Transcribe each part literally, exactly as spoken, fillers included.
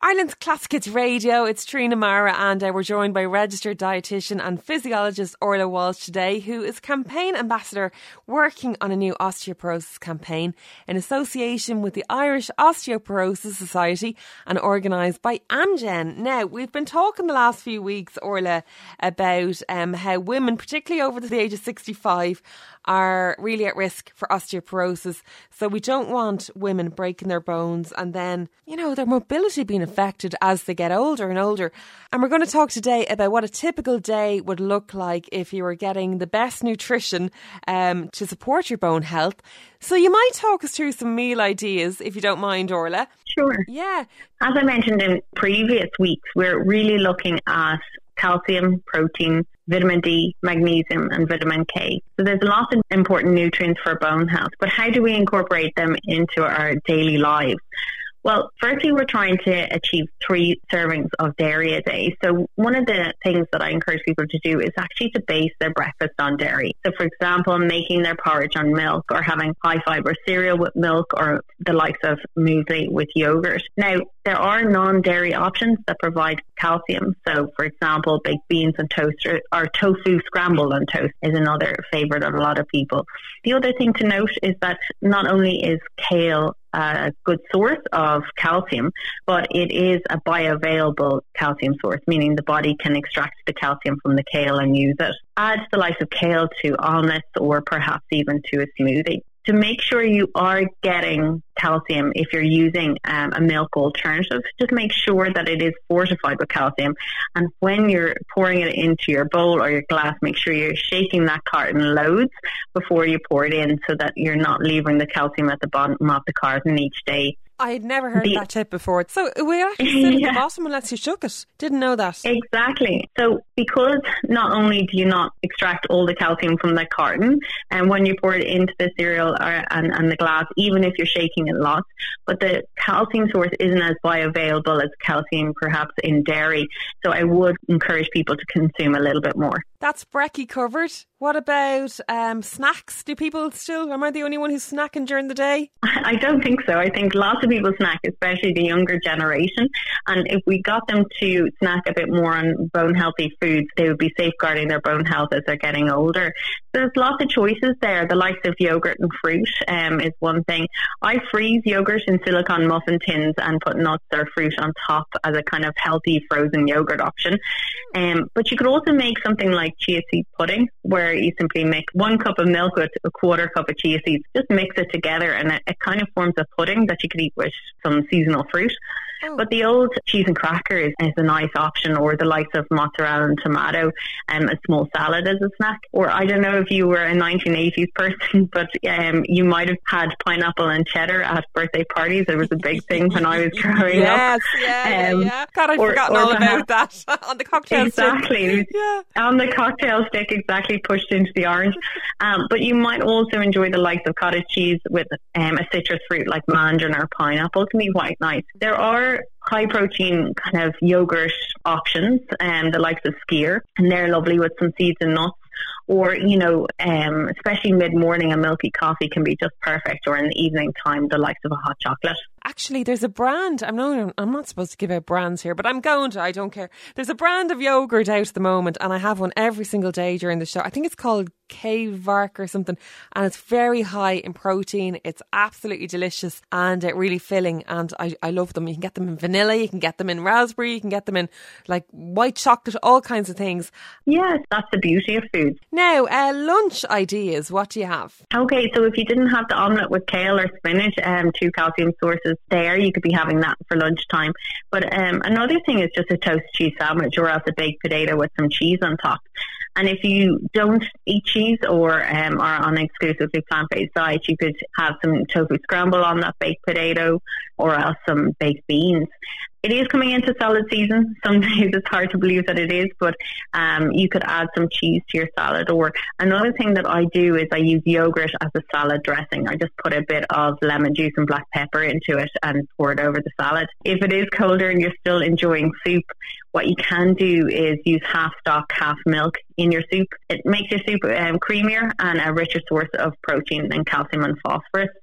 Ireland's Classic Hits Radio, it's Trina Mara, and uh, we're joined by registered dietitian and physiologist Orla Walsh today, who is campaign ambassador working on a new osteoporosis campaign in association with the Irish Osteoporosis Society and organised by Amgen. Now, we've been talking the last few weeks, Orla, about um, how women, particularly over the age of sixty-five, are really at risk for osteoporosis. So we don't want women breaking their bones and then, you know, their mobility being affected as they get older and older. And we're going to talk today about what a typical day would look like if you were getting the best nutrition um, to support your bone health. So you might talk us through some meal ideas, if you don't mind, Orla. Sure. Yeah. As I mentioned in previous weeks, we're really looking at calcium, protein, vitamin D, magnesium and vitamin K. So there's lots of important nutrients for bone health, but how do we incorporate them into our daily lives? Well, firstly, we're trying to achieve three servings of dairy a day. So one of the things that I encourage people to do is actually to base their breakfast on dairy. So for example, making their porridge on milk or having high fibre cereal with milk or the likes of muesli with yogurt. Now, there are non-dairy options that provide calcium. So for example, baked beans and toast or, or tofu scrambled on toast is another favourite of a lot of people. The other thing to note is that not only is kale a good source of calcium, but it is a bioavailable calcium source, meaning the body can extract the calcium from the kale and use it. Add the likes of kale to omelets or perhaps even to a smoothie. To make sure you are getting calcium, if you're using um, a milk alternative, just make sure that it is fortified with calcium. And when you're pouring it into your bowl or your glass, make sure you're shaking that carton loads before you pour it in so that you're not leaving the calcium at the bottom of the carton each day. I had never heard the, that tip before. So we actually sit yeah. at the bottom unless you shook it. Didn't know that. Exactly. So because not only do you not extract all the calcium from the carton, and when you pour it into the cereal or, and, and the glass, even if you're shaking it lots, but the calcium source isn't as bioavailable as calcium perhaps in dairy. So I would encourage people to consume a little bit more. That's brekkie covered. What about um, snacks? Do people still, am I the only one who's snacking during the day? I don't think so. I think lots of people snack, especially the younger generation. And if we got them to snack a bit more on bone healthy foods, they would be safeguarding their bone health as they're getting older. There's lots of choices there. The likes of yogurt and fruit um, is one thing. I freeze yogurt in silicone muffin tins and put nuts or fruit on top as a kind of healthy frozen yogurt option. Um, but you could also make something like chia seed pudding, where you simply mix one cup of milk with a quarter cup of chia seeds. Just mix it together and it, it kind of forms a pudding that you could eat with some seasonal fruit. Oh. But the old cheese and crackers is a nice option, or the likes of mozzarella and tomato and a small salad as a snack. Or I don't know if you were a nineteen eighties person, but um, you might have had pineapple and cheddar at birthday parties. It was a big thing when I was growing yes, up. Yeah, um, yeah, God, I'd or, forgotten or all about that. On the cocktail exactly. stick. Yeah. On the cocktail stick, exactly, pushed into the orange. Um, but you might also enjoy the likes of cottage cheese with um, a citrus fruit like mandarin or pineapple. It can be quite nice. There are high protein kind of yogurt options, and um, the likes of Skyr, and they're lovely with some seeds and nuts. Or, you know, um, especially mid-morning, a milky coffee can be just perfect. Or in the evening time, the likes of a hot chocolate. Actually, there's a brand, I'm not, I'm not supposed to give out brands here, but I'm going to, I don't care. There's a brand of yogurt out at the moment, and I have one every single day during the show. I think it's called K-Vark or something, and it's very high in protein. It's absolutely delicious and uh, really filling, and I, I love them. You can get them in vanilla, you can get them in raspberry, you can get them in like white chocolate, all kinds of things. Yes, that's the beauty of food. Now, uh, lunch ideas, what do you have? Okay, so if you didn't have the omelette with kale or spinach, um, two calcium sources there, you could be having that for lunchtime. But um, another thing is just a toast cheese sandwich, or else a baked potato with some cheese on top. And if you don't eat cheese or um, are on an exclusively plant-based diet, you could have some tofu scramble on that baked potato, or else some baked beans. It is coming into salad season. Some days it's hard to believe that it is, but um, you could add some cheese to your salad. Or another thing that I do is I use yogurt as a salad dressing. I just put a bit of lemon juice and black pepper into it and pour it over the salad. If it is colder and you're still enjoying soup, what you can do is use half stock, half milk in your soup. It makes your soup um, creamier and a richer source of protein and calcium and phosphorus.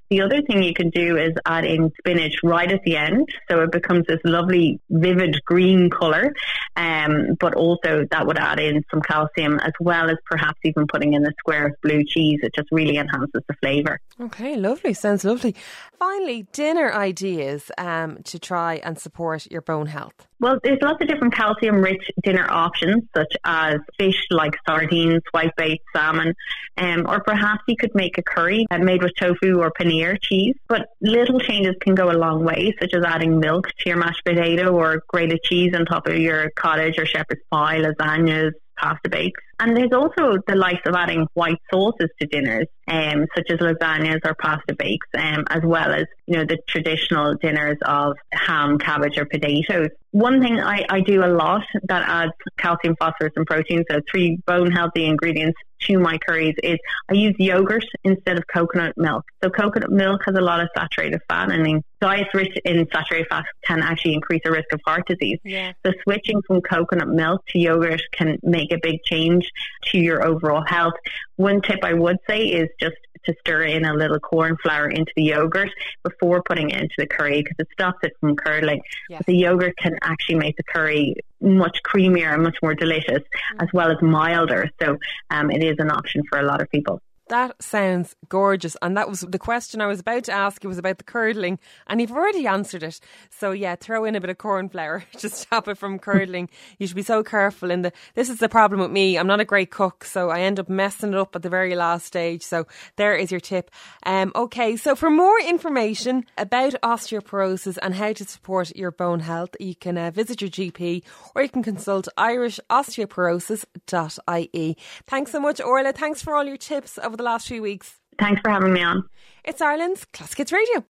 The other thing you can do is add in spinach right at the end, so it becomes this lovely, vivid green colour. Um, but also that would add in some calcium, as well as perhaps even putting in a square of blue cheese. It just really enhances the flavour. Okay, lovely. Sounds lovely. Finally, dinner ideas um, to try and support your bone health. Well, there's lots of different calcium-rich dinner options, such as fish like sardines, whitebait, salmon, um, or perhaps you could make a curry made with tofu or paneer cheese. But little changes can go a long way, such as adding milk to your mashed potato or grated cheese on top of your cottage or shepherd's pie, lasagnas, pasta bakes. And there's also the likes of adding white sauces to dinners, um, such as lasagnas or pasta bakes, um, as well as, you know, the traditional dinners of ham, cabbage or potatoes. One thing I, I do a lot that adds calcium, phosphorus and protein, so three bone healthy ingredients to my curries, is I use yogurt instead of coconut milk. So coconut milk has a lot of saturated fat, and diets rich in saturated fat can actually increase the risk of heart disease. Yeah. So switching from coconut milk to yogurt can make a big change to your overall health. One tip I would say is just to stir in a little corn flour into the yogurt before putting it into the curry, because it stops it from curdling. Yes. But the yogurt can actually make the curry much creamier and much more delicious, mm. as well as milder. So um, it is an option for a lot of people. That sounds gorgeous. And that was the question I was about to ask you, was about the curdling, and you've already answered it. So yeah, throw in a bit of corn flour to stop it from curdling. You should be so careful. In the This is the problem with me. I'm not a great cook, so I end up messing it up at the very last stage. So there is your tip. Um, okay, so for more information about osteoporosis and how to support your bone health, you can uh, visit your G P, or you can consult irish osteoporosis dot I E. Thanks so much, Orla. Thanks for all your tips over the last few weeks. Thanks for having me on. It's Ireland's Classic Hits Radio.